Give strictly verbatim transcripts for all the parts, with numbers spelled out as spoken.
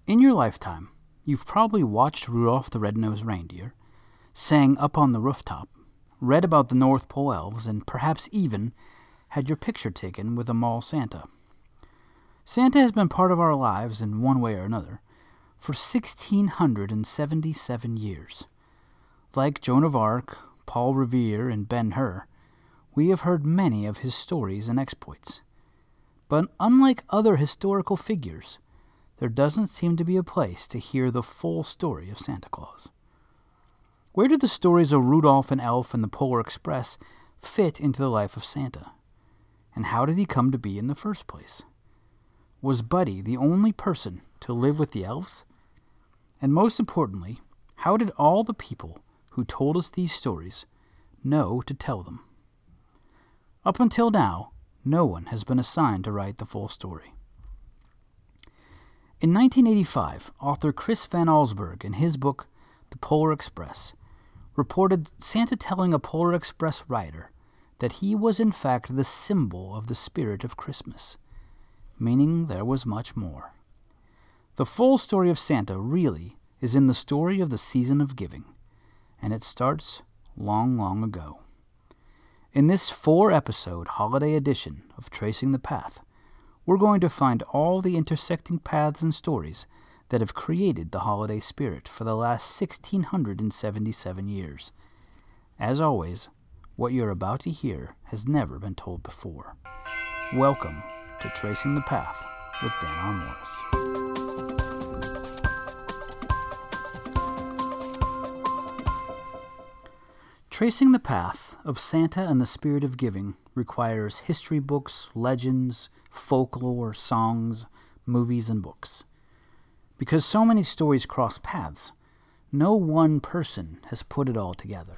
In your lifetime, you've probably watched Rudolph the Red-Nosed Reindeer, sang Up on the Rooftop, read about the North Pole Elves, and perhaps even had your picture taken with a mall Santa. Santa has been part of our lives in one way or another for one thousand six hundred seventy-seven years. Like Joan of Arc, Paul Revere, and Ben-Hur, we have heard many of his stories and exploits. But unlike other historical figures, there doesn't seem to be a place to hear the full story of Santa Claus. Where do the stories of Rudolph and Elf and the Polar Express fit into the life of Santa? And how did he come to be in the first place? Was Buddy the only person to live with the elves? And most importantly, how did all the people who told us these stories know to tell them? Up until now, no one has been assigned to write the full story. In nineteen eighty-five, author Chris Van Allsburg, in his book The Polar Express, reported Santa telling a Polar Express rider that he was in fact the symbol of the spirit of Christmas, meaning there was much more. The full story of Santa really is in the story of the season of giving, and it starts long, long ago. In this four-episode holiday edition of Tracing the Path, we're going to find all the intersecting paths and stories that have created the holiday spirit for the last one thousand six hundred seventy-seven years. As always, what you're about to hear has never been told before. Welcome to Tracing the Path with Dan R. Morris. Tracing the path of Santa and the spirit of giving requires history books, legends, folklore, songs, movies, and books. Because so many stories cross paths, no one person has put it all together.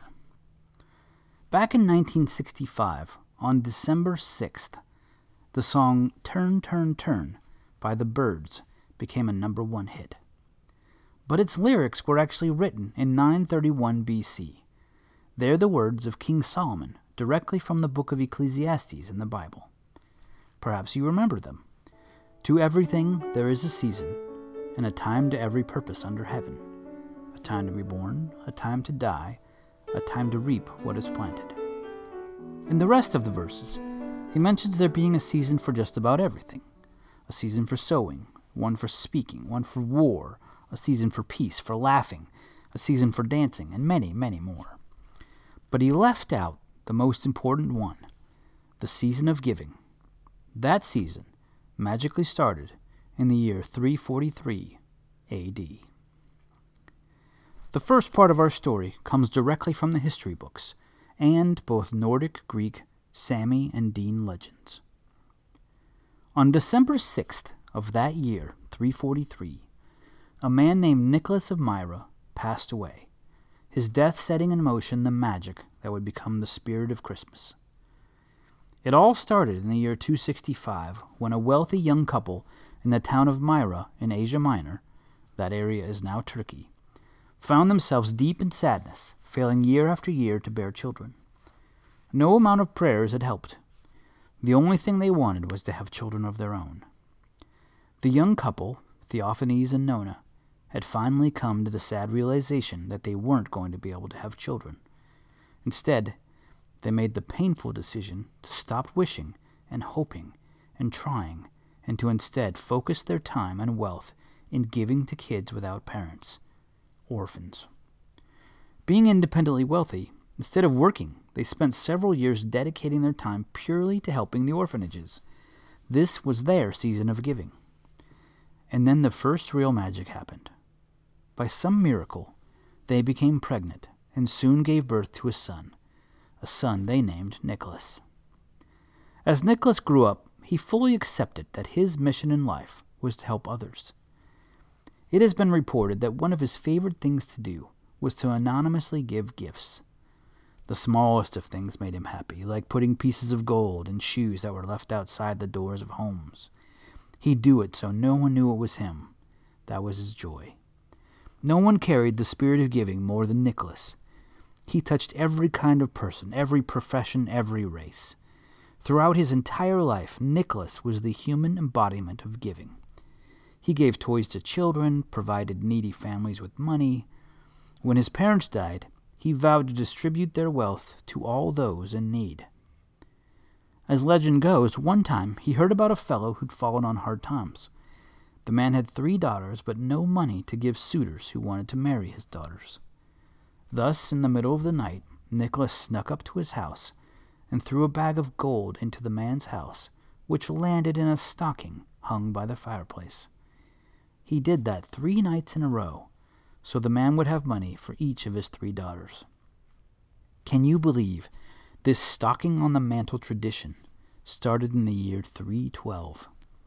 Back in nineteen sixty-five, on December sixth, the song Turn, Turn, Turn by the Byrds became a number one hit. But its lyrics were actually written in nine thirty-one B C. They're the words of King Solomon, directly from the book of Ecclesiastes in the Bible. Perhaps you remember them. To everything there is a season, and a time to every purpose under heaven. A time to be born, a time to die, a time to reap what is planted. In the rest of the verses, he mentions there being a season for just about everything. A season for sowing, one for speaking, one for war, a season for peace, for laughing, a season for dancing, and many, many more. But he left out the most important one, the season of giving. That season magically started in the year three forty-three A D. The first part of our story comes directly from the history books and both Nordic, Greek, Sami, and Dean legends. On December sixth of that year, three forty-three, a man named Nicholas of Myra passed away, his death setting in motion the magic that would become the spirit of Christmas. It all started in the year two sixty-five when a wealthy young couple in the town of Myra in Asia Minor, that area is now Turkey, found themselves deep in sadness, failing year after year to bear children. No amount of prayers had helped. The only thing they wanted was to have children of their own. The young couple, Theophanes and Nona, had finally come to the sad realization that they weren't going to be able to have children. Instead, they made the painful decision to stop wishing and hoping and trying, and to instead focus their time and wealth in giving to kids without parents, orphans. Being independently wealthy, instead of working, they spent several years dedicating their time purely to helping the orphanages. This was their season of giving. And then the first real magic happened. By some miracle, they became pregnant and soon gave birth to a son, a son they named Nicholas. As Nicholas grew up, he fully accepted that his mission in life was to help others. It has been reported that one of his favorite things to do was to anonymously give gifts. The smallest of things made him happy, like putting pieces of gold in shoes that were left outside the doors of homes. He'd do it so no one knew it was him. That was his joy. No one carried the spirit of giving more than Nicholas. He touched every kind of person, every profession, every race. Throughout his entire life, Nicholas was the human embodiment of giving. He gave toys to children, provided needy families with money. When his parents died, he vowed to distribute their wealth to all those in need. As legend goes, one time he heard about a fellow who'd fallen on hard times. The man had three daughters, but no money to give suitors who wanted to marry his daughters. Thus, in the middle of the night, Nicholas snuck up to his house and threw a bag of gold into the man's house, which landed in a stocking hung by the fireplace. He did that three nights in a row, so the man would have money for each of his three daughters. Can you believe this stocking on the mantle tradition started in the year three twelve?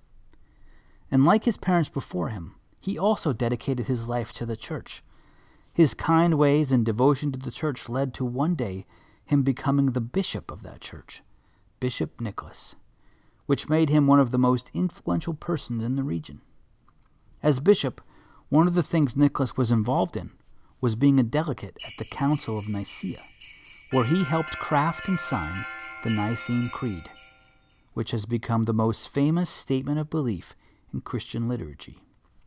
And like his parents before him, he also dedicated his life to the church. His kind ways and devotion to the church led to one day him becoming the bishop of that church, Bishop Nicholas, which made him one of the most influential persons in the region. As bishop, one of the things Nicholas was involved in was being a delegate at the Council of Nicaea, where he helped craft and sign the Nicene Creed, which has become the most famous statement of belief in Christian liturgy.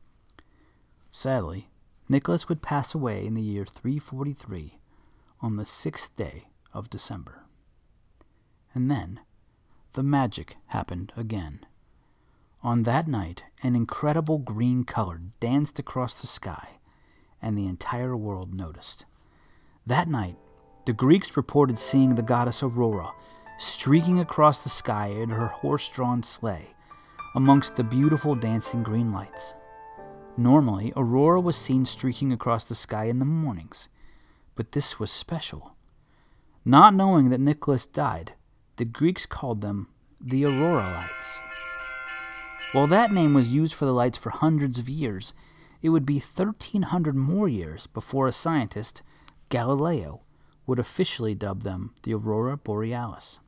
Sadly, Nicholas would pass away in the year three forty-three on the sixth day of December. And then the magic happened again. On that night, an incredible green color danced across the sky, and the entire world noticed. That night, the Greeks reported seeing the goddess Aurora streaking across the sky in her horse-drawn sleigh amongst the beautiful dancing green lights. Normally, Aurora was seen streaking across the sky in the mornings, but this was special. Not knowing that Nicholas died, the Greeks called them the Aurora Lights. While that name was used for the lights for hundreds of years, it would be thirteen hundred more years before a scientist, Galileo, would officially dub them the Aurora Borealis.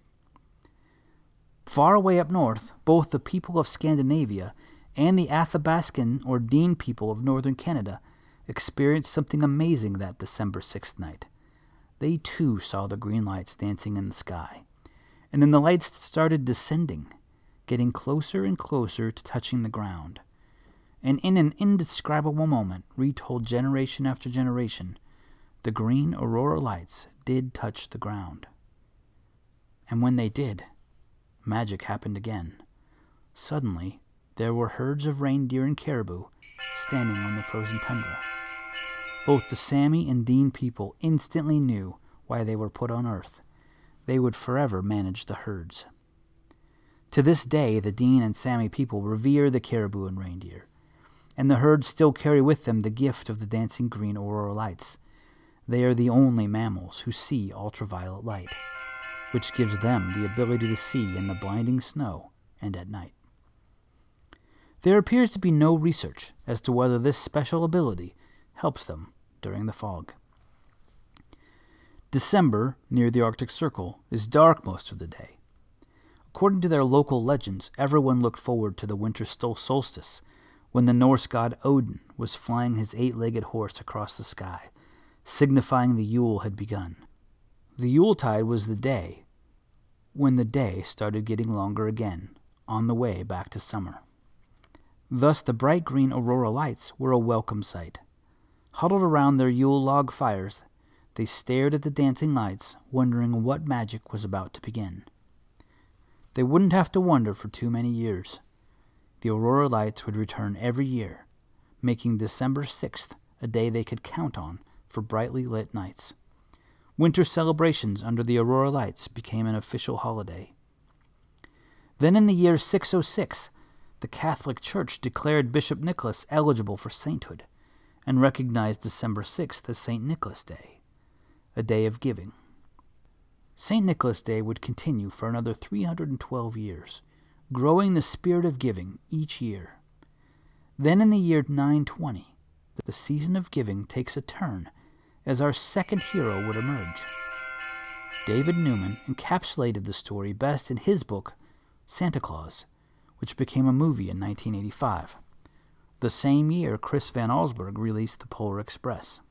Far away up north, both the people of Scandinavia and the Athabascan or Dean people of northern Canada experienced something amazing that December sixth night. They too saw the green lights dancing in the sky, and then the lights started descending, getting closer and closer to touching the ground. And in an indescribable moment, retold generation after generation, the green aurora lights did touch the ground. And when they did, magic happened again. Suddenly, there were herds of reindeer and caribou standing on the frozen tundra. Both the Sami and Dean people instantly knew why they were put on Earth. They would forever manage the herds. To this day, the Dean and Sami people revere the caribou and reindeer, and the herds still carry with them the gift of the dancing green aurora lights. They are the only mammals who see ultraviolet light, which gives them the ability to see in the blinding snow and at night. There appears to be no research as to whether this special ability helps them during the fog. December, near the Arctic Circle, is dark most of the day. According to their local legends, everyone looked forward to the winter solstice, when the Norse god Odin was flying his eight-legged horse across the sky, signifying the Yule had begun. The Yuletide was the day when the day started getting longer again, on the way back to summer. Thus the bright green aurora lights were a welcome sight. Huddled around their Yule log fires, they stared at the dancing lights, wondering what magic was about to begin. They wouldn't have to wonder for too many years. The aurora lights would return every year, making December sixth a day they could count on for brightly lit nights. Winter celebrations under the aurora lights became an official holiday. Then in the year six oh six, the Catholic Church declared Bishop Nicholas eligible for sainthood and recognized December sixth as Saint Nicholas Day, a day of giving. Saint Nicholas Day would continue for another three hundred twelve years, growing the spirit of giving each year. Then in the year nine twenty, the season of giving takes a turn as our second hero would emerge. David Newman encapsulated the story best in his book, Santa Claus, which became a movie in nineteen eighty-five, the same year Chris Van Allsburg released The Polar Express.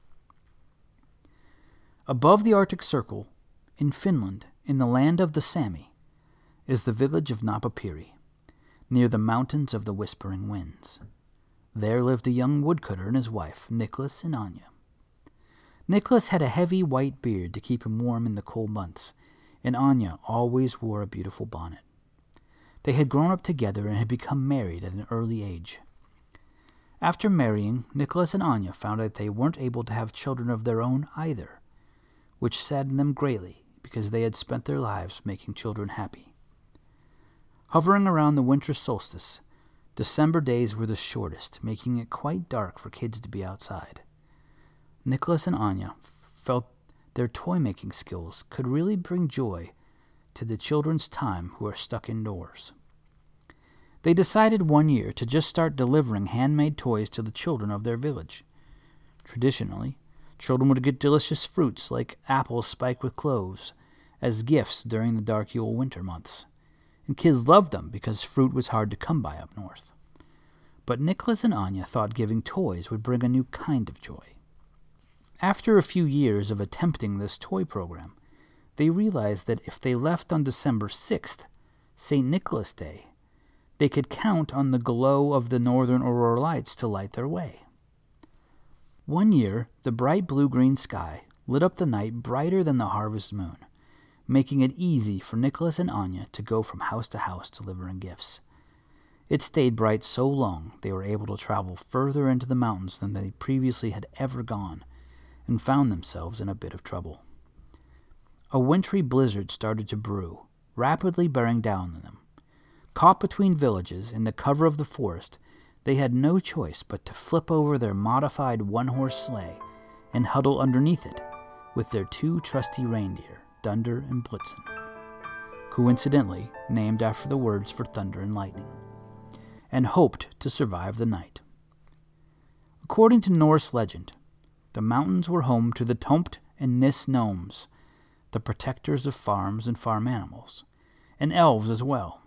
Above the Arctic Circle, in Finland, in the land of the Sami, is the village of Napapiri, near the mountains of the Whispering Winds. There lived a young woodcutter and his wife, Nicholas and Anya. Nicholas had a heavy white beard to keep him warm in the cold months, and Anya always wore a beautiful bonnet. They had grown up together and had become married at an early age. After marrying, Nicholas and Anya found that they weren't able to have children of their own either, which saddened them greatly because they had spent their lives making children happy. Hovering around the winter solstice, December days were the shortest, making it quite dark for kids to be outside. Nicholas and Anya felt their toy-making skills could really bring joy to the children's time who are stuck indoors. They decided one year to just start delivering handmade toys to the children of their village. Traditionally, children would get delicious fruits like apples spiked with cloves as gifts during the dark Yule winter months, and kids loved them because fruit was hard to come by up north. But Nicholas and Anya thought giving toys would bring a new kind of joy. After a few years of attempting this toy program, they realized that if they left on December sixth, Saint Nicholas Day, they could count on the glow of the northern aurora lights to light their way. One year, the bright blue-green sky lit up the night brighter than the harvest moon, making it easy for Nicholas and Anya to go from house to house delivering gifts. It stayed bright so long they were able to travel further into the mountains than they previously had ever gone, and found themselves in a bit of trouble. A wintry blizzard started to brew, rapidly bearing down on them. Caught between villages in the cover of the forest, they had no choice but to flip over their modified one-horse sleigh and huddle underneath it with their two trusty reindeer, Dunder and Blitzen, coincidentally named after the words for thunder and lightning, and hoped to survive the night. According to Norse legend, the mountains were home to the Tomt and Nis gnomes, the protectors of farms and farm animals, and elves as well.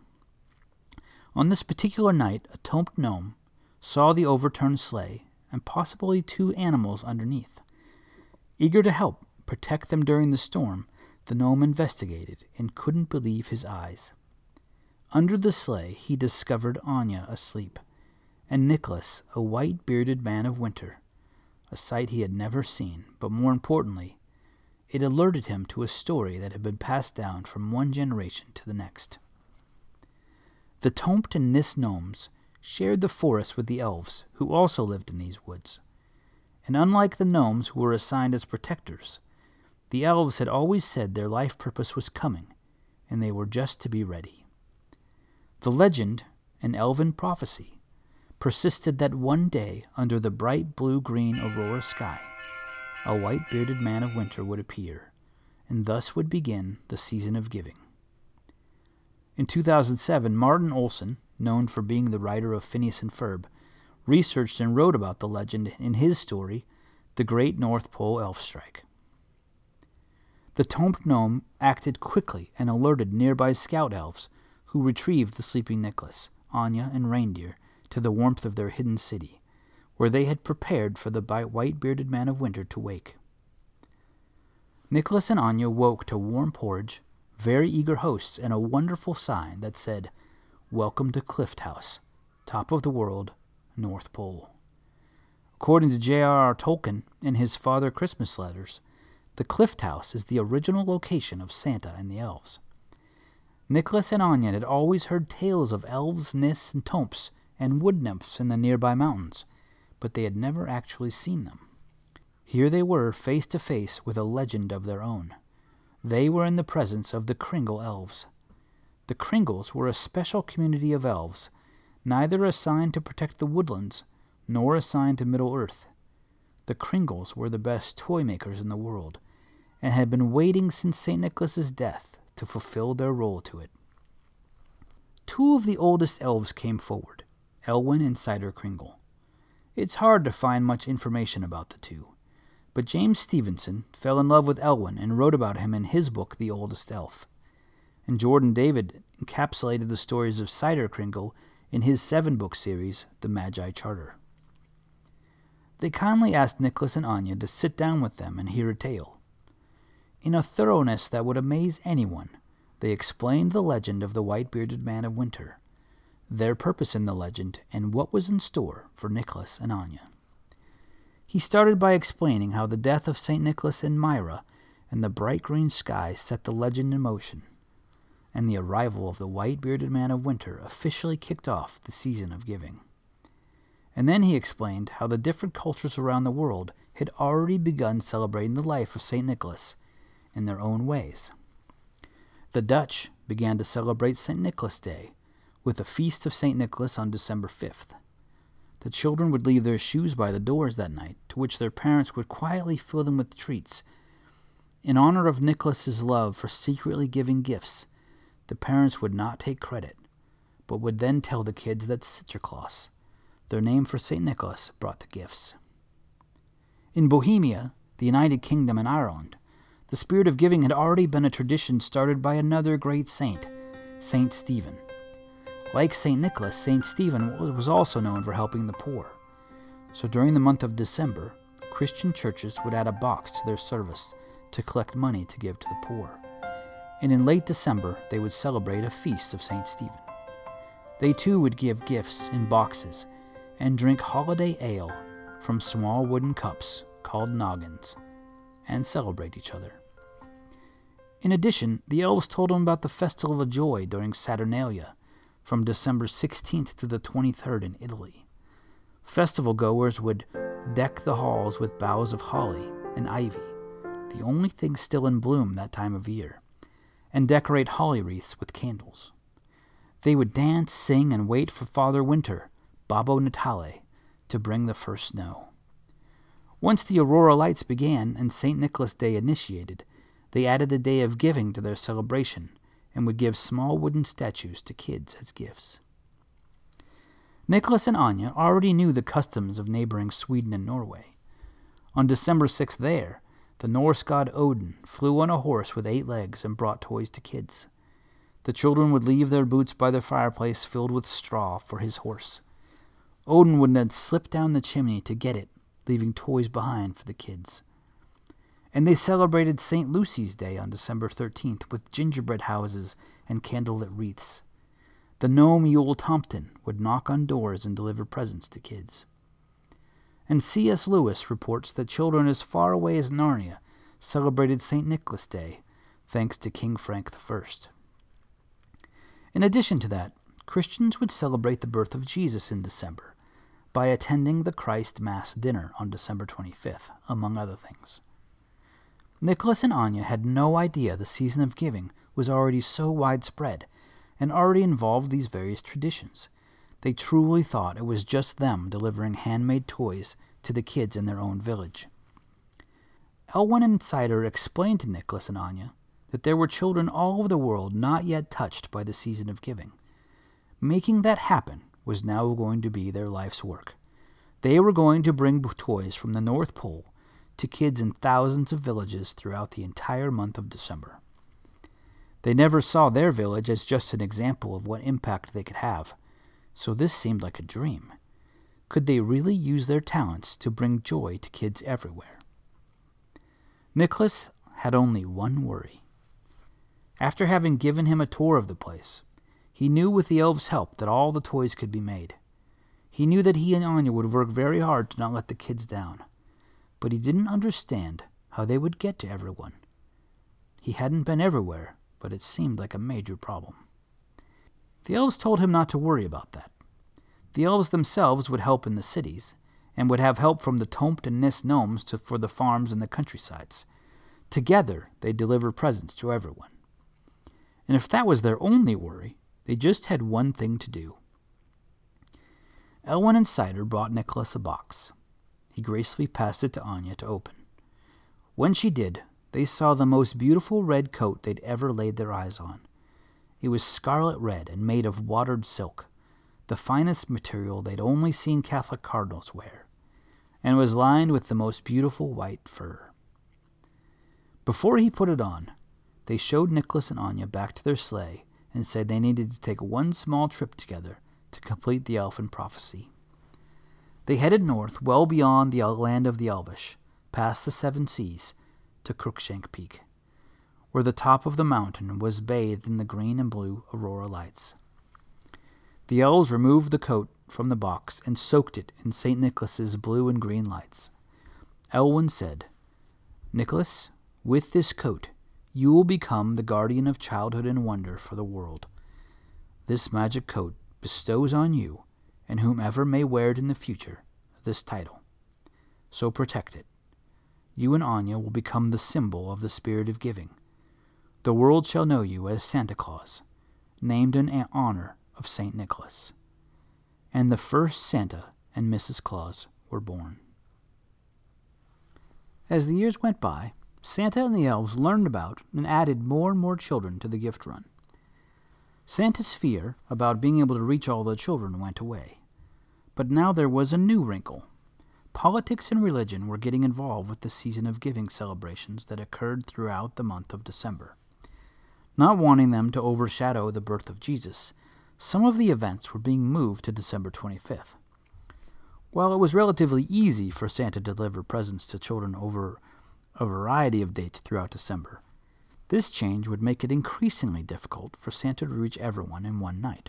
On this particular night, a Tomt gnome saw the overturned sleigh and possibly two animals underneath. Eager to help protect them during the storm, the gnome investigated and couldn't believe his eyes. Under the sleigh, he discovered Anya asleep, and Nicholas, a white-bearded man of winter, a sight he had never seen, but more importantly, it alerted him to a story that had been passed down from one generation to the next. The Tomt and Nis gnomes shared the forest with the elves, who also lived in these woods. And unlike the gnomes who were assigned as protectors, the elves had always said their life purpose was coming, and they were just to be ready. The legend, an elven prophecy, persisted that one day under the bright blue-green aurora sky, a white-bearded man of winter would appear, and thus would begin the season of giving. In two thousand seven, Martin Olson, known for being the writer of Phineas and Ferb, researched and wrote about the legend in his story, The Great North Pole Elf Strike. The Tomt gnome acted quickly and alerted nearby scout elves, who retrieved the sleeping Nicholas, Anya, and reindeer to the warmth of their hidden city, where they had prepared for the white-bearded man of winter to wake. Nicholas and Anya woke to warm porridge, very eager hosts, and a wonderful sign that said, "Welcome to Clift House, top of the world, North Pole." According to J R R Tolkien in his Father Christmas letters, the Clift House is the original location of Santa and the elves. Nicholas and Anya had always heard tales of elves, nis, and tomps, and wood nymphs in the nearby mountains, but they had never actually seen them. Here they were, face to face with a legend of their own. They were in the presence of the Kringle elves. The Kringles were a special community of elves, neither assigned to protect the woodlands, nor assigned to Middle-earth. The Kringles were the best toy makers in the world, and had been waiting since Saint Nicholas's death to fulfill their role to it. Two of the oldest elves came forward, Elwyn and Cider Kringle. It's hard to find much information about the two, but James Stevenson fell in love with Elwyn and wrote about him in his book, The Oldest Elf. And Jordan David encapsulated the stories of Cider Kringle in his seven-book series, The Magi Charter. They kindly asked Nicholas and Anya to sit down with them and hear a tale. In a thoroughness that would amaze anyone, they explained the legend of the white-bearded man of winter. their purpose in the legend, and what was in store for Nicholas and Anya. He started by explaining how the death of Saint Nicholas and Myra and the bright green sky set the legend in motion, and the arrival of the white-bearded man of winter officially kicked off the season of giving. And then he explained how the different cultures around the world had already begun celebrating the life of Saint Nicholas in their own ways. The Dutch began to celebrate Saint Nicholas Day with a feast of Saint Nicholas on December fifth. The children would leave their shoes by the doors that night, to which their parents would quietly fill them with treats. In honor of Nicholas's love for secretly giving gifts, the parents would not take credit, but would then tell the kids that Sinterklaas, their name for Saint Nicholas, brought the gifts. In Bohemia, the United Kingdom, and Ireland, the spirit of giving had already been a tradition started by another great saint, Saint Stephen. Like Saint Nicholas, Saint Stephen was also known for helping the poor. So during the month of December, Christian churches would add a box to their service to collect money to give to the poor. And in late December, they would celebrate a feast of Saint Stephen. They too would give gifts in boxes and drink holiday ale from small wooden cups called noggins and celebrate each other. In addition, the elves told them about the Festival of Joy during Saturnalia, from December sixteenth to the twenty-third in Italy. Festival goers would deck the halls with boughs of holly and ivy, the only thing still in bloom that time of year, and decorate holly wreaths with candles. They would dance, sing, and wait for Father Winter, Babbo Natale, to bring the first snow. Once the aurora lights began and Saint Nicholas Day initiated, they added the Day of Giving to their celebration, and would give small wooden statues to kids as gifts. Nicholas and Anya already knew the customs of neighboring Sweden and Norway. On December sixth there, the Norse god Odin flew on a horse with eight legs and brought toys to kids. The children would leave their boots by the fireplace filled with straw for his horse. Odin would then slip down the chimney to get it, leaving toys behind for the kids. And they celebrated Saint Lucy's Day on December thirteenth with gingerbread houses and candlelit wreaths. The gnome Yule Tompton would knock on doors and deliver presents to kids. And C S Lewis reports that children as far away as Narnia celebrated Saint Nicholas Day, thanks to King Frank the First. In addition to that, Christians would celebrate the birth of Jesus in December by attending the Christ Mass dinner on December twenty-fifth, among other things. Nicholas and Anya had no idea the season of giving was already so widespread and already involved these various traditions. They truly thought it was just them delivering handmade toys to the kids in their own village. Elwyn and Cider explained to Nicholas and Anya that there were children all over the world not yet touched by the season of giving. Making that happen was now going to be their life's work. They were going to bring toys from the North Pole to kids in thousands of villages throughout the entire month of December. They never saw their village as just an example of what impact they could have, so this seemed like a dream. Could they really use their talents to bring joy to kids everywhere? Nicholas had only one worry. After having given him a tour of the place, he knew with the elves' help that all the toys could be made. He knew that he and Anya would work very hard to not let the kids down, but he didn't understand how they would get to everyone. He hadn't been everywhere, but it seemed like a major problem. The elves told him not to worry about that. The elves themselves would help in the cities, and would have help from the Tompt and Nis gnomes to, for the farms and the countrysides. Together, they'd deliver presents to everyone. And if that was their only worry, they just had one thing to do. Elwyn and Cider brought Nicholas a box. He gracefully passed it to Anya to open. When she did, they saw the most beautiful red coat they'd ever laid their eyes on. It was scarlet red and made of watered silk, the finest material they'd only seen Catholic cardinals wear, and was lined with the most beautiful white fur. Before he put it on, they showed Nicholas and Anya back to their sleigh and said they needed to take one small trip together to complete the elfin prophecy. They headed north, well beyond the land of the Elvish, past the seven seas, to Crookshank Peak, where the top of the mountain was bathed in the green and blue aurora lights. The elves removed the coat from the box and soaked it in Saint Nicholas's blue and green lights. Elwyn said, "Nicholas, with this coat, you will become the guardian of childhood and wonder for the world. This magic coat bestows on you, and whomever may wear it in the future, this title. So protect it. You and Anya will become the symbol of the spirit of giving. The world shall know you as Santa Claus, named in honor of Saint Nicholas." And the first Santa and Missus Claus were born. As the years went by, Santa and the elves learned about and added more and more children to the gift run. Santa's fear about being able to reach all the children went away. But now there was a new wrinkle. Politics and religion were getting involved with the season of giving celebrations that occurred throughout the month of December. Not wanting them to overshadow the birth of Jesus, some of the events were being moved to December twenty-fifth. While it was relatively easy for Santa to deliver presents to children over a variety of dates throughout December, this change would make it increasingly difficult for Santa to reach everyone in one night.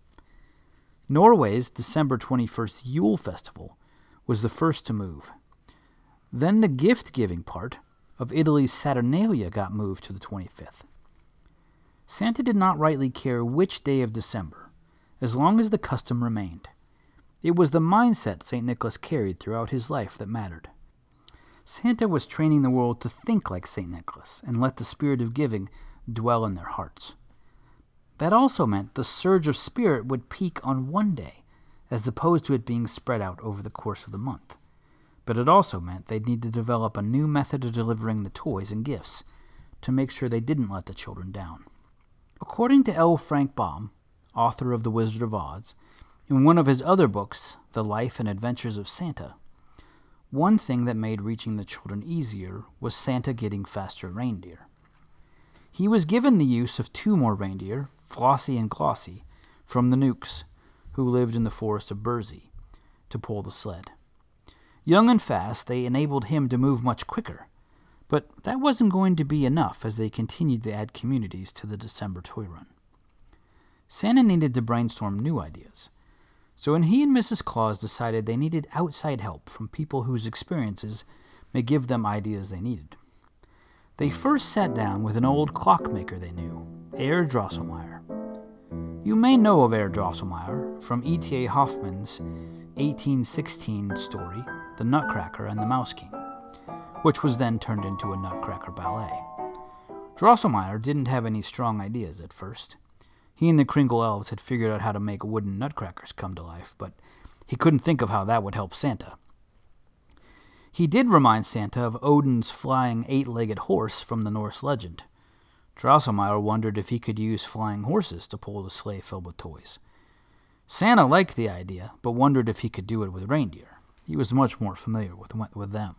Norway's December twenty-first Yule Festival was the first to move. Then the gift-giving part of Italy's Saturnalia got moved to the twenty-fifth. Santa did not rightly care which day of December, as long as the custom remained. It was the mindset Saint Nicholas carried throughout his life that mattered. Santa was training the world to think like Saint Nicholas and let the spirit of giving dwell in their hearts. That also meant the surge of spirit would peak on one day, as opposed to it being spread out over the course of the month. But it also meant they'd need to develop a new method of delivering the toys and gifts to make sure they didn't let the children down. According to L. Frank Baum, author of The Wizard of Oz, in one of his other books, The Life and Adventures of Santa, one thing that made reaching the children easier was Santa getting faster reindeer. He was given the use of two more reindeer, Flossie and Glossie, from the Nukes, who lived in the forest of Burzee, to pull the sled. Young and fast, they enabled him to move much quicker, but that wasn't going to be enough as they continued to add communities to the December toy run. Santa needed to brainstorm new ideas, so when he and Missus Claus decided they needed outside help from people whose experiences may give them ideas they needed. They first sat down with an old clockmaker they knew, Herr Drosselmeyer. You may know of Herr Drosselmeyer from E T A Hoffmann's eighteen sixteen story, The Nutcracker and the Mouse King, which was then turned into a Nutcracker ballet. Drosselmeyer didn't have any strong ideas at first. He and the Kringle elves had figured out how to make wooden nutcrackers come to life, but he couldn't think of how that would help Santa. He did remind Santa of Odin's flying eight-legged horse from the Norse legend. Drosselmeyer wondered if he could use flying horses to pull the sleigh filled with toys. Santa liked the idea, but wondered if he could do it with reindeer. He was much more familiar with, with them.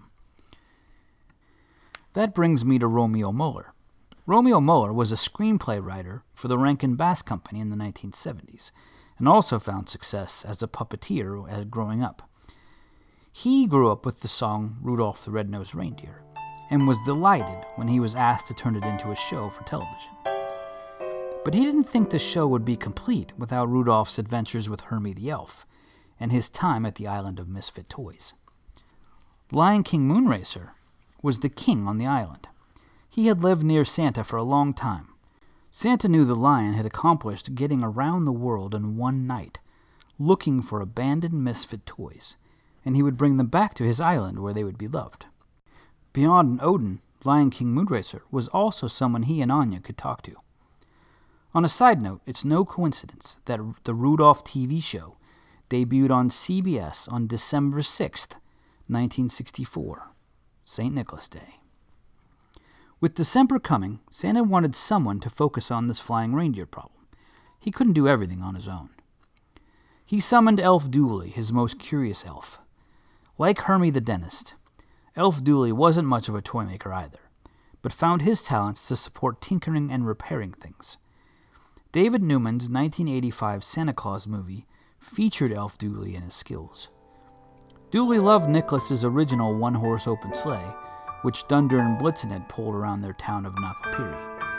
That brings me to Romeo Muller. Romeo Muller was a screenplay writer for the Rankin Bass Company in the nineteen seventies, and also found success as a puppeteer as growing up. He grew up with the song Rudolph the Red-Nosed Reindeer, and was delighted when he was asked to turn it into a show for television. But he didn't think the show would be complete without Rudolph's adventures with Hermie the Elf, and his time at the Island of Misfit Toys. Lion King Moonracer was the king on the island. He had lived near Santa for a long time. Santa knew the lion had accomplished getting around the world in one night, looking for abandoned misfit toys, and he would bring them back to his island where they would be loved. Beyond Odin, Lion King Moonracer was also someone he and Anya could talk to. On a side note, it's no coincidence that the Rudolph T V show debuted on C B S on December sixth, nineteen sixty-four, Saint Nicholas Day. With December coming, Santa wanted someone to focus on this flying reindeer problem. He couldn't do everything on his own. He summoned Elf Dooley, his most curious elf. Like Hermie the dentist, Elf Dooley wasn't much of a toy maker either, but found his talents to support tinkering and repairing things. David Newman's nineteen eighty-five Santa Claus movie featured Elf Dooley and his skills. Dooley loved Nicholas's original one-horse open sleigh, which Dunder and Blitzen had pulled around their town of Napapiri.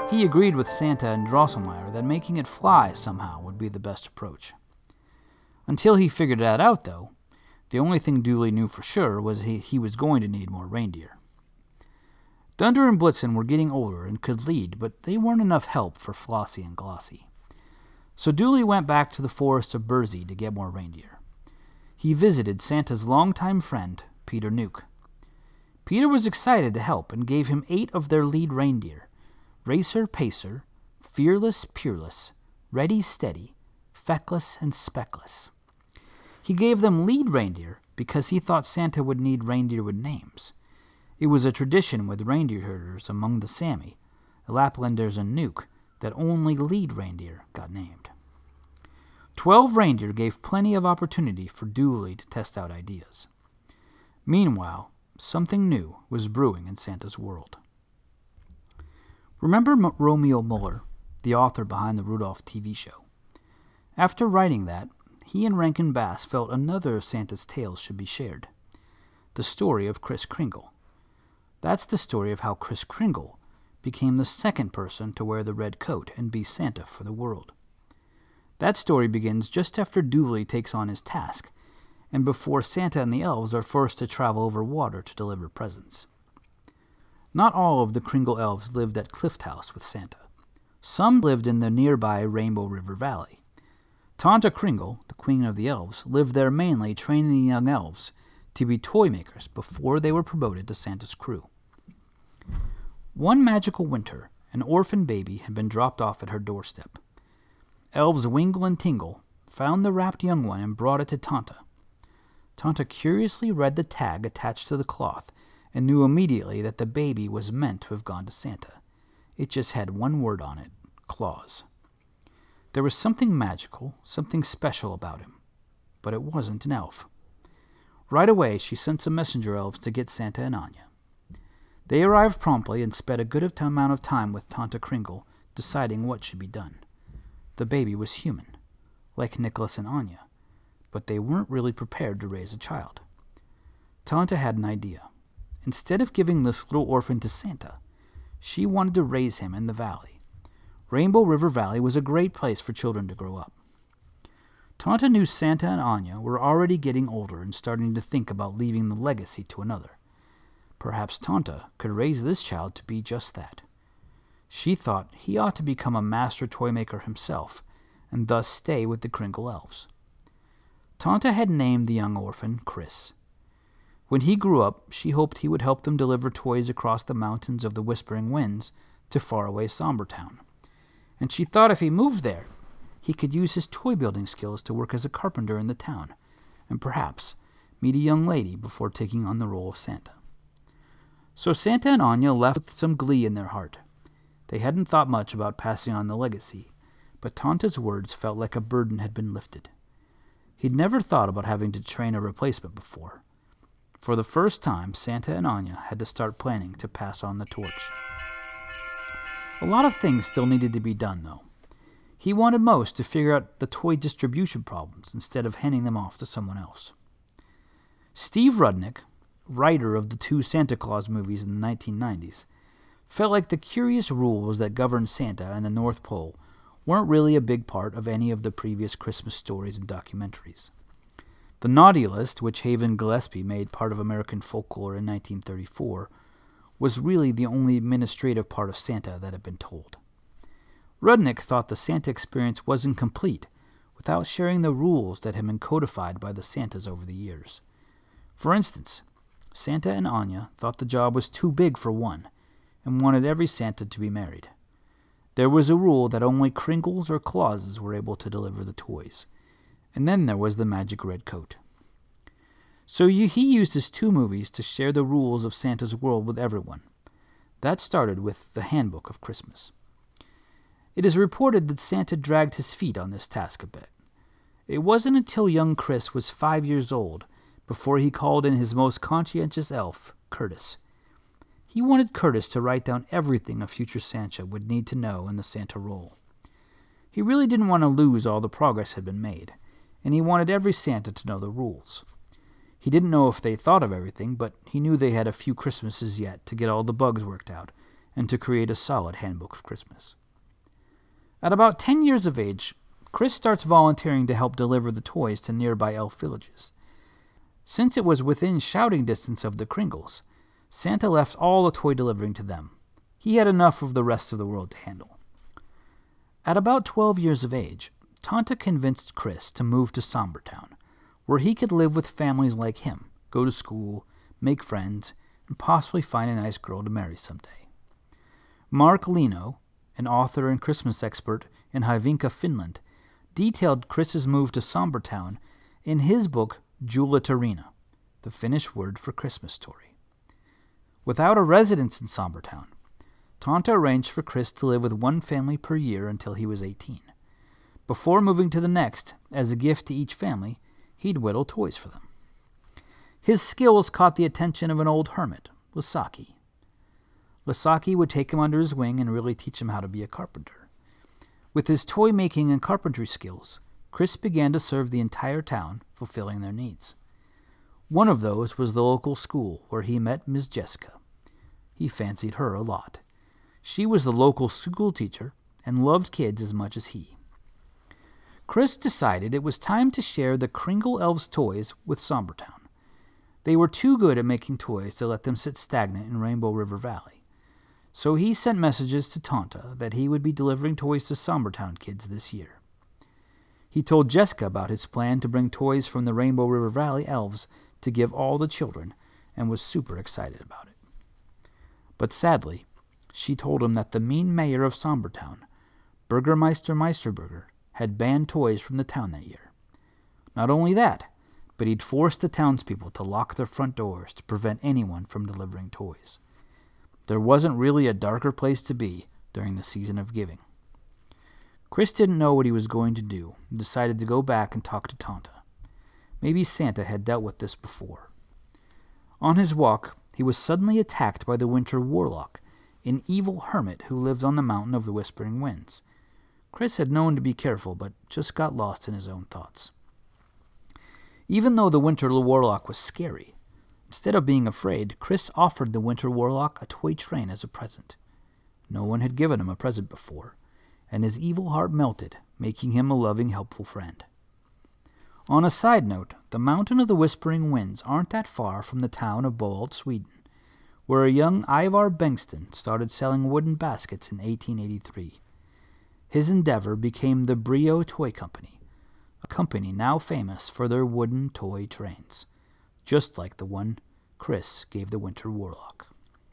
He agreed with Santa and Drosselmeyer that making it fly somehow would be the best approach. Until he figured that out, though, the only thing Dooley knew for sure was he, he was going to need more reindeer. Dunder and Blitzen were getting older and could lead, but they weren't enough help for Flossie and Glossie. So Dooley went back to the forest of Burzee to get more reindeer. He visited Santa's longtime friend, Peter Nuke. Peter was excited to help and gave him eight of their lead reindeer: Racer Pacer, Fearless Peerless, Ready Steady, Feckless, and Speckless. He gave them lead reindeer because he thought Santa would need reindeer with names. It was a tradition with reindeer herders among the Sami, Laplanders, and Nuke that only lead reindeer got named. Twelve reindeer gave plenty of opportunity for Dooley to test out ideas. Meanwhile, something new was brewing in Santa's world. Remember M- Romeo Muller, the author behind the Rudolph T V show? After writing that, he and Rankin Bass felt another of Santa's tales should be shared: the story of Kris Kringle. That's the story of how Kris Kringle became the second person to wear the red coat and be Santa for the world. That story begins just after Dooley takes on his task, and before Santa and the elves are forced to travel over water to deliver presents. Not all of the Kringle elves lived at Cliff House with Santa. Some lived in the nearby Rainbow River Valley. Tanta Kringle, the queen of the elves, lived there mainly training the young elves to be toy makers before they were promoted to Santa's crew. One magical winter, an orphan baby had been dropped off at her doorstep. Elves Wingle and Tingle found the wrapped young one and brought it to Tanta. Tanta curiously read the tag attached to the cloth and knew immediately that the baby was meant to have gone to Santa. It just had one word on it: Claus. There was something magical, something special about him, but it wasn't an elf. Right away, she sent some messenger elves to get Santa and Anya. They arrived promptly and spent a good amount of time with Tanta Kringle, deciding what should be done. The baby was human, like Nicholas and Anya, but they weren't really prepared to raise a child. Tanta had an idea. Instead of giving this little orphan to Santa, she wanted to raise him in the valley. Rainbow River Valley was a great place for children to grow up. Tanta knew Santa and Anya were already getting older and starting to think about leaving the legacy to another. Perhaps Tanta could raise this child to be just that. She thought he ought to become a master toy maker himself, and thus stay with the Kringle elves. Tanta had named the young orphan Kris. When he grew up, she hoped he would help them deliver toys across the mountains of the Whispering Winds to faraway Sombertown. And she thought if he moved there, he could use his toy-building skills to work as a carpenter in the town, and perhaps meet a young lady before taking on the role of Santa. So Santa and Anya left with some glee in their heart. They hadn't thought much about passing on the legacy, but Tanta's words felt like a burden had been lifted. He'd never thought about having to train a replacement before. For the first time, Santa and Anya had to start planning to pass on the torch. A lot of things still needed to be done, though. He wanted most to figure out the toy distribution problems instead of handing them off to someone else. Steve Rudnick, writer of the two Santa Claus movies in the nineteen nineties, felt like the curious rules that governed Santa and the North Pole weren't really a big part of any of the previous Christmas stories and documentaries. The Naughty List, which Haven Gillespie made part of American folklore in nineteen thirty-four, was really the only administrative part of Santa that had been told. Rudnick thought the Santa experience wasn't complete without sharing the rules that had been codified by the Santas over the years. For instance, Santa and Anya thought the job was too big for one and wanted every Santa to be married. There was a rule that only Kringles or Clauses were able to deliver the toys. And then there was the magic red coat. So he used his two movies to share the rules of Santa's world with everyone. That started with the Handbook of Christmas. It is reported that Santa dragged his feet on this task a bit. It wasn't until young Kris was five years old before he called in his most conscientious elf, Curtis. He wanted Curtis to write down everything a future Santa would need to know in the Santa role. He really didn't want to lose all the progress had been made, and he wanted every Santa to know the rules. He didn't know if they thought of everything, but he knew they had a few Christmases yet to get all the bugs worked out, and to create a solid handbook of Christmas. At about ten years of age, Chris starts volunteering to help deliver the toys to nearby elf villages. Since it was within shouting distance of the Kringles, Santa left all the toy delivering to them. He had enough of the rest of the world to handle. At about twelve years of age, Tanta convinced Chris to move to Sombertown, where he could live with families like him, go to school, make friends, and possibly find a nice girl to marry someday. Mark Lino, an author and Christmas expert in Hyvinka, Finland, detailed Chris's move to Sombertown in his book Juhlatarina, the Finnish word for Christmas story. Without a residence in Sombertown, Tanta arranged for Chris to live with one family per year until he was eighteen. Before moving to the next, as a gift to each family, he'd whittle toys for them. His skills caught the attention of an old hermit, Lasaki. Lasaki would take him under his wing and really teach him how to be a carpenter. With his toy-making and carpentry skills, Chris began to serve the entire town, fulfilling their needs. One of those was the local school where he met Miss Jessica. He fancied her a lot. She was the local school teacher and loved kids as much as he. Chris decided it was time to share the Kringle Elves' toys with Sombertown. They were too good at making toys to let them sit stagnant in Rainbow River Valley. So he sent messages to Tanta that he would be delivering toys to Sombertown kids this year. He told Jessica about his plan to bring toys from the Rainbow River Valley elves to give all the children, and was super excited about it. But sadly, she told him that the mean mayor of Sombertown, Burgermeister Meisterburger, had banned toys from the town that year. Not only that, but he'd forced the townspeople to lock their front doors to prevent anyone from delivering toys. There wasn't really a darker place to be during the season of giving. Chris didn't know what he was going to do and decided to go back and talk to Tanta. Maybe Santa had dealt with this before. On his walk, he was suddenly attacked by the Winter Warlock, an evil hermit who lived on the mountain of the Whispering Winds. Chris had known to be careful, but just got lost in his own thoughts. Even though the Winter Warlock was scary, instead of being afraid, Chris offered the Winter Warlock a toy train as a present. No one had given him a present before, and his evil heart melted, making him a loving, helpful friend. On a side note, the Mountain of the Whispering Winds aren't that far from the town of Boalt, Sweden, where a young Ivar Bengtsson started selling wooden baskets in eighteen eighty-three. His endeavor became the Brio Toy Company, a company now famous for their wooden toy trains, just like the one Chris gave the Winter Warlock.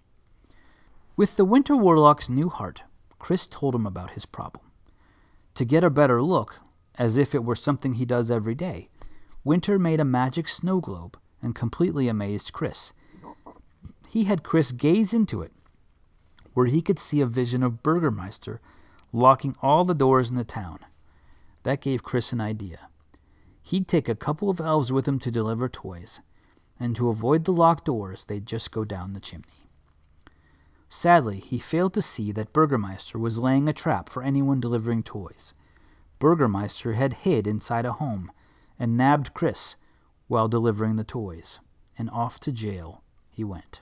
With the Winter Warlock's new heart, Chris told him about his problem. To get a better look, as if it were something he does every day, Winter made a magic snow globe and completely amazed Chris. He had Chris gaze into it, where he could see a vision of Burgermeister locking all the doors in the town. That gave Chris an idea. He'd take a couple of elves with him to deliver toys, and to avoid the locked doors, they'd just go down the chimney. Sadly, he failed to see that Burgermeister was laying a trap for anyone delivering toys. Burgermeister had hid inside a home and nabbed Chris while delivering the toys, and off to jail he went.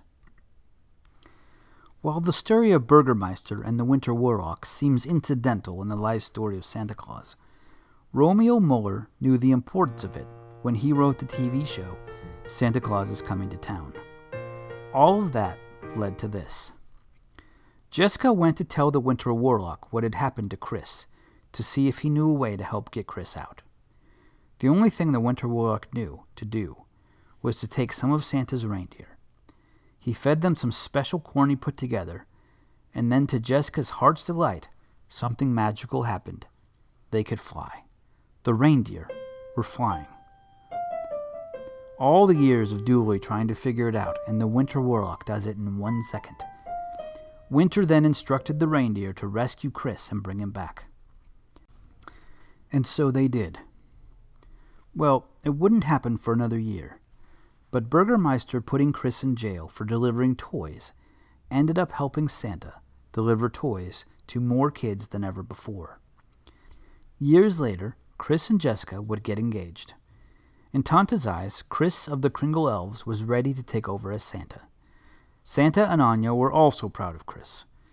While the story of Burgermeister and the Winter Warlock seems incidental in the life story of Santa Claus, Romeo Muller knew the importance of it when he wrote the T V show Santa Claus is Coming to Town. All of that led to this. Jessica went to tell the Winter Warlock what had happened to Chris, to see if he knew a way to help get Chris out. The only thing the Winter Warlock knew to do was to take some of Santa's reindeer. He fed them some special corn he put together, and then to Jessica's heart's delight, something magical happened. They could fly. The reindeer were flying. All the years of Dooley trying to figure it out, and the Winter Warlock does it in one second. Winter then instructed the reindeer to rescue Chris and bring him back. And so they did. Well, it wouldn't happen for another year, but Burgermeister putting Chris in jail for delivering toys ended up helping Santa deliver toys to more kids than ever before. Years later, Chris and Jessica would get engaged. In Tanta's eyes, Chris of the Kringle Elves was ready to take over as Santa. Santa and Anya were also proud of Chris.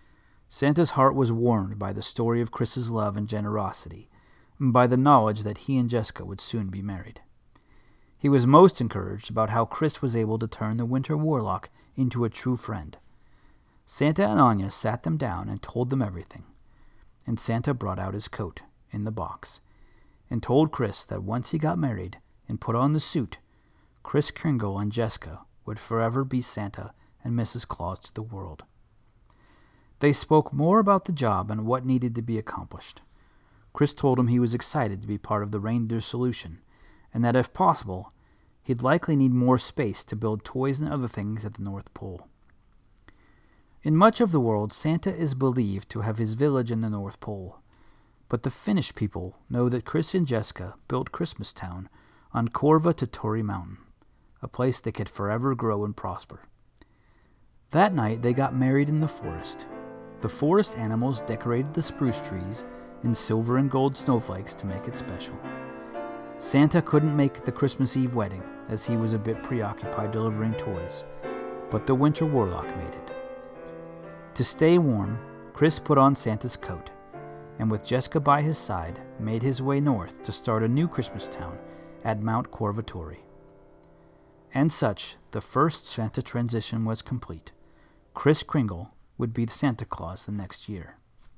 Santa's heart was warmed by the story of Chris's love and generosity, and by the knowledge that he and Jessica would soon be married. He was most encouraged about how Chris was able to turn the Winter Warlock into a true friend. Santa and Anya sat them down and told them everything, and Santa brought out his coat in the box and told Chris that once he got married and put on the suit, Kris Kringle and Jessica would forever be Santa and Missus Claus to the world. They spoke more about the job and what needed to be accomplished. Chris told him he was excited to be part of the reindeer solution, and that if possible, he'd likely need more space to build toys and other things at the North Pole. In much of the world, Santa is believed to have his village in the North Pole, but the Finnish people know that Chris and Jessica built Christmastown on Korva Totori Mountain, a place that could forever grow and prosper. That night, they got married in the forest. The forest animals decorated the spruce trees in silver and gold snowflakes to make it special. Santa couldn't make the Christmas Eve wedding, as he was a bit preoccupied delivering toys, but the Winter Warlock made it. To stay warm, Chris put on Santa's coat, and with Jessica by his side, made his way north to start a new Christmas town at Mount Korvatori. And such, the first Santa transition was complete. Kris Kringle would be Santa Claus the next year.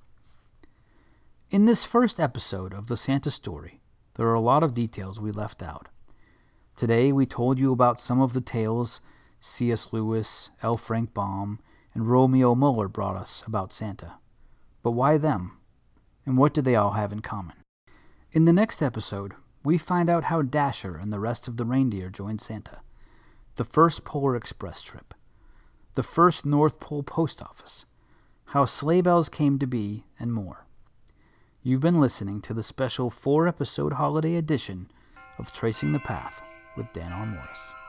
In this first episode of the Santa story, there are a lot of details we left out. Today we told you about some of the tales C S Lewis, L. Frank Baum, and Romeo Muller brought us about Santa. But why them? And what do they all have in common? In the next episode, we find out how Dasher and the rest of the reindeer joined Santa, the first Polar Express trip, the first North Pole post office, how sleigh bells came to be, and more. You've been listening to the special four-episode holiday edition of Tracing the Path with Dan R. Morris.